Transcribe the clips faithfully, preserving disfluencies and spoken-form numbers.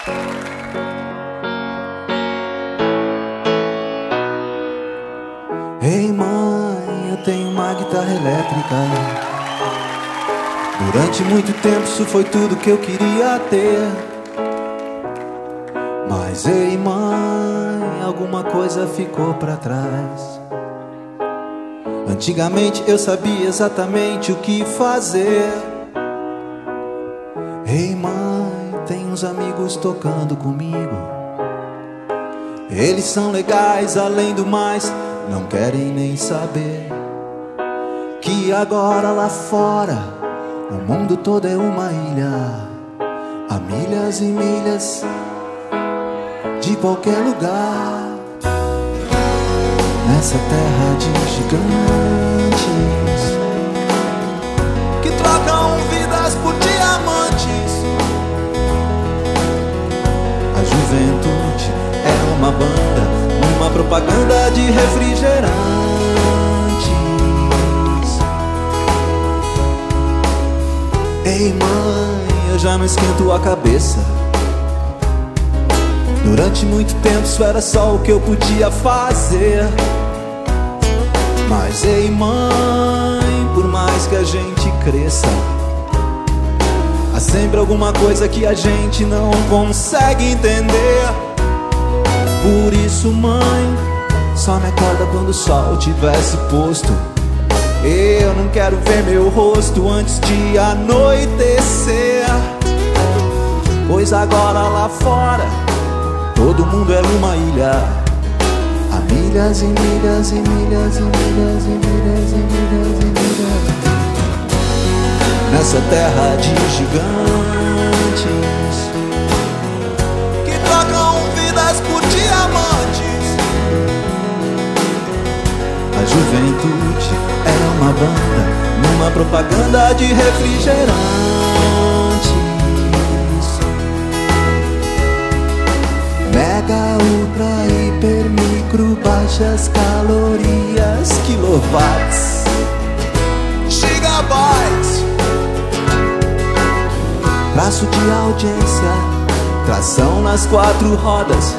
Ei mãe, eu tenho uma guitarra elétrica. Durante muito tempo isso foi tudo que eu queria ter. Mas ei mãe, alguma coisa ficou pra trás. Antigamente eu sabia exatamente o que fazer. Ei mãe, tem uns amigos tocando comigo. Eles são legais, além do mais, não querem nem saber que agora lá fora o mundo todo é uma ilha, a milhas e milhas de qualquer lugar. Nessa terra de gigantes que trocam vidas por diamantes, a juventude é uma banda, uma propaganda de refrigerantes. Ei mãe, eu já não esquento a cabeça. Durante muito tempo isso era só o que eu podia fazer. Mas ei mãe, por mais que a gente cresça, há sempre alguma coisa que a gente não consegue entender. Por isso mãe, só me acorda quando o sol tivesse posto. Eu não quero ver meu rosto antes de anoitecer, pois agora lá fora todo mundo é uma ilha, há milhas e milhas e milhas e milhas e milhas e milhas e milhas. Nessa terra de gigantes que trocam vidas por diamantes, a juventude é uma banda, numa propaganda de refrigerantes. Mega, ultra, hiper, micro, baixas calorias, quilowatts, gigabytes, traço de audiência, tração nas quatro rodas.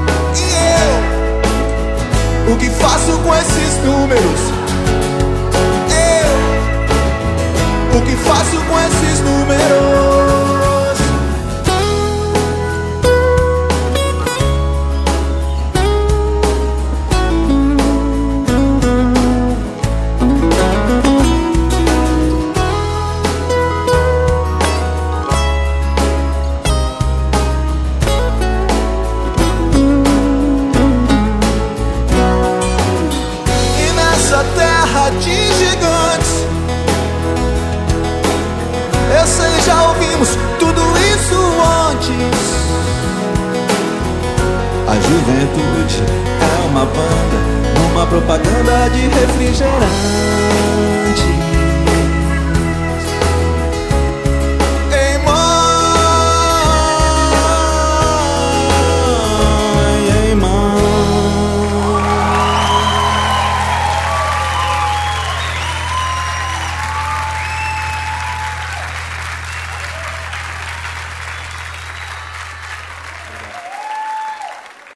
E eu, o que faço com esses números? Eu, o que faço com esses números? De gigantes, eu sei, já ouvimos tudo isso antes. A juventude é uma banda, uma propaganda de refrigerante.